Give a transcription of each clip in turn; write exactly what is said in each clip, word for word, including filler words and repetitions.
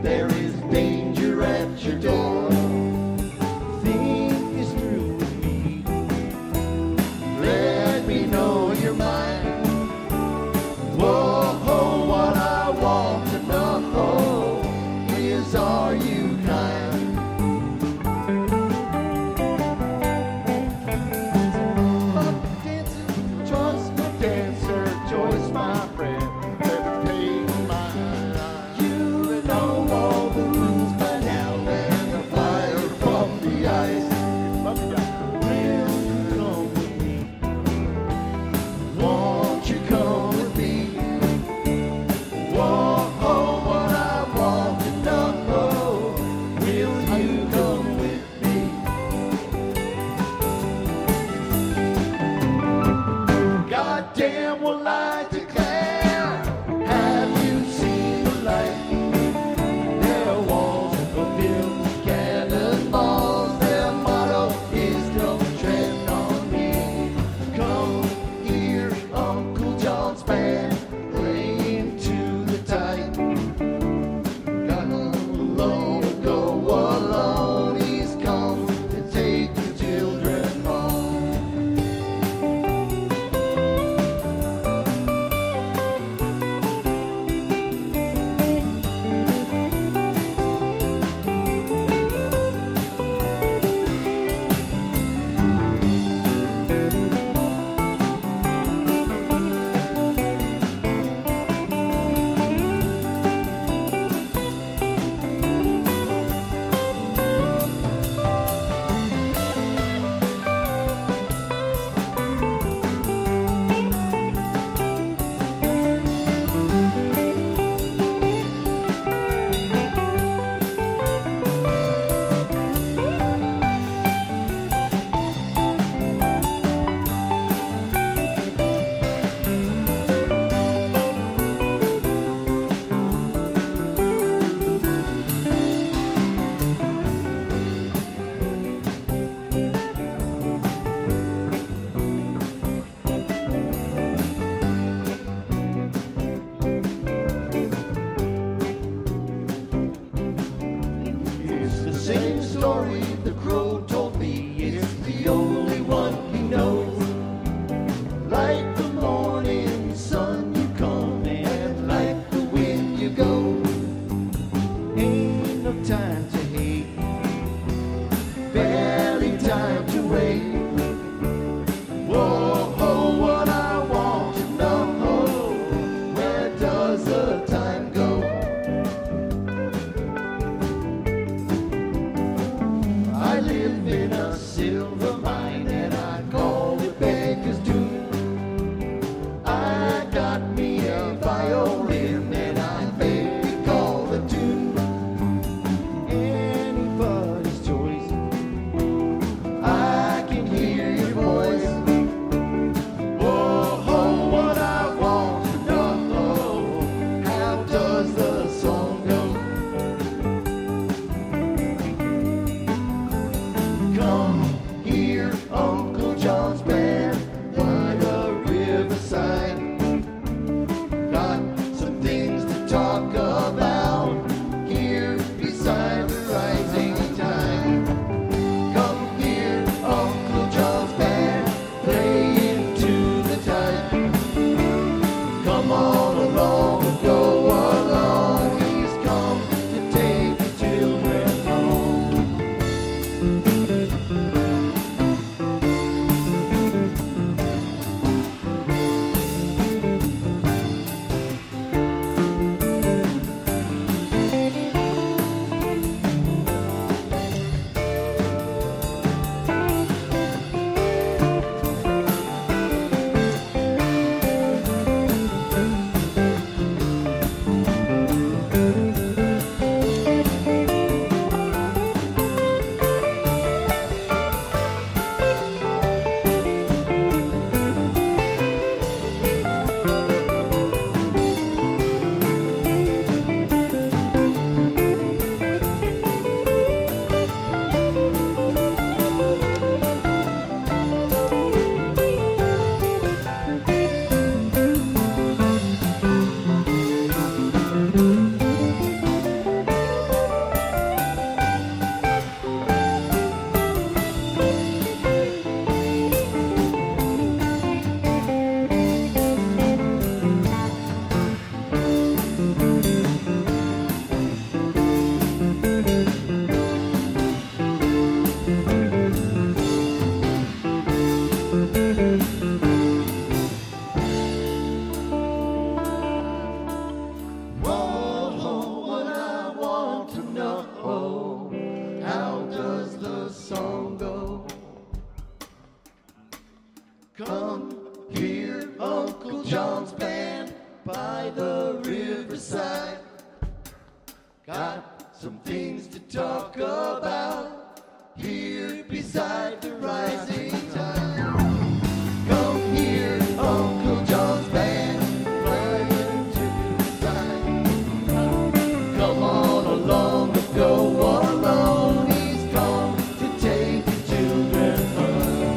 there is danger at your door. Think this through with me. Let me know you're mine. Whoa, what I want to know is, are you kind? Trust my dancer, Joyce, my friend. Never take mine. You know all the rules by now, and the fire from the ice. Will you come with me? Won't you come with me? Whoa, what I want to know. Will you come with me? Goddamn, will I declare? Have you seen the light? Their walls are filled with cannonballs. Their motto is don't tread on me. Come hear Uncle John's band playing to the tide. Got alone to go alone. He's come to take the children home. It's the same story the crow told me. It's the only one he knows. Like the morning sun you come, and like the wind you go. Ain't no time to hate, barely time to wait. Whoa, what I want to know, where does the time go? I live talk about here beside the rising tide. Come hear Uncle John's band playing to the side. Come on along and go alone. He's come to take the children home.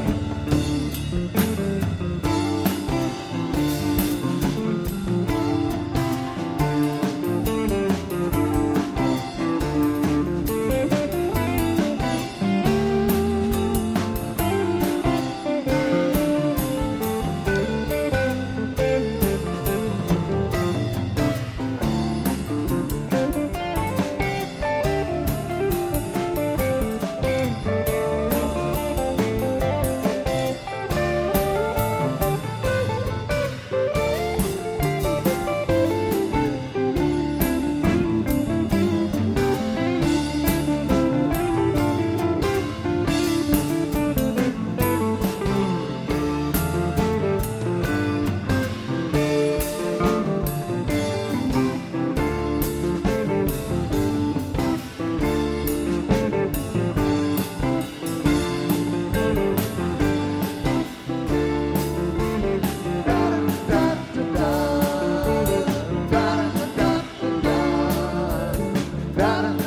Da